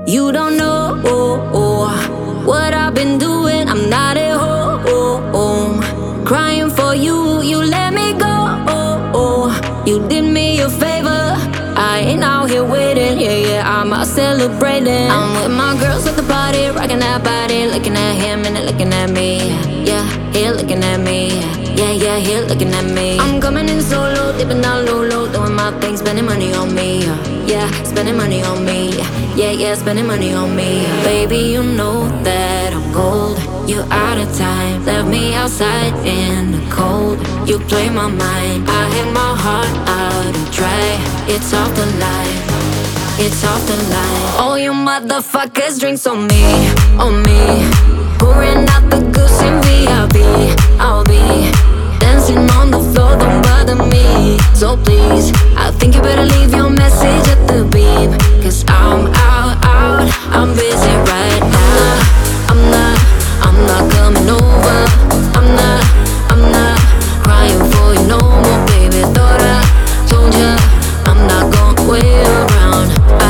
You don't know what I've been doing. I'm not at home, crying for you. You let me go. You did me a favor. I ain't out here waiting. Yeah, I'm out celebrating. I'm with my girls at the party, rocking that body, looking at him and they're looking at me. Yeah, he looking at me. Yeah, he looking at me. I'm coming in solo, dipping down low, doing my thing, spending money on me. Yeah, spending money on me. Yeah, spending money on me. Baby, you know that I'm gold. You out of time, left me outside in the cold. You play my mind, I hang my heart out to dry. It's off the line, it's off the line. All you motherfuckers drinks on me, on me. Pouring out the goose in VIP. I'll be dancing on the floor, don't bother me. So please, I think you better leave your message at the beep. Cause I'm out, I'm busy right now. I'm not coming over. I'm not crying for you no more, baby. Thought I told ya, I'm not gonna wait around.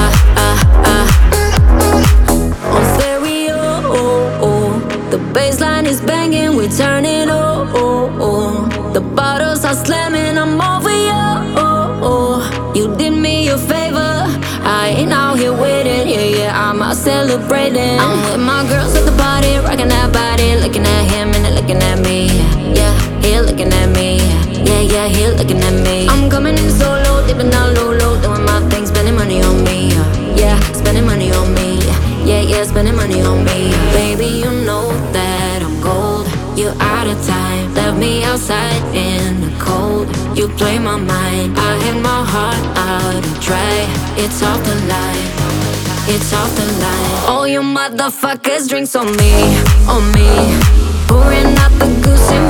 On stereo, the bassline is banging, we turn it on. The bottles are slamming, I'm over you. You did me a favor. I ain't out here waiting. Yeah, I'm out celebrating. I'm with my girls at the party, rocking that body, looking at him and they're looking at me. Yeah, he looking at me. Yeah, he looking at me. I'm coming in solo, dipping down low, doing my thing, spending money on me. Yeah, spending money on me. Yeah, spending money on me. Baby, you know that I'm gold. You out of time, left me outside in the cold. You play my mind, I hang my heart out to dry. It's off the line, it's off the line. All you motherfuckers drinks on me, on me. Pouring out the goose in